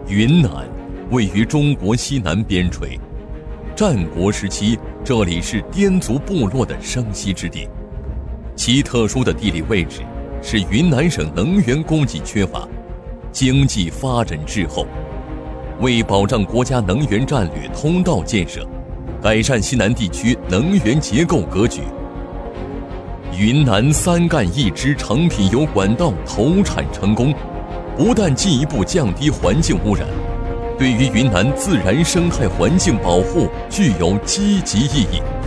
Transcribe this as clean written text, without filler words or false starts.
云南位于中国西南边陲，战国时期这里是滇族部落的生息之地。其特殊的地理位置使云南省能源供给缺乏，经济发展滞后。为保障国家能源战略通道建设，改善西南地区能源结构格局，云南三干一支成品油管道投产成功，不但进一步降低环境污染，对于云南自然生态环境保护具有积极意义。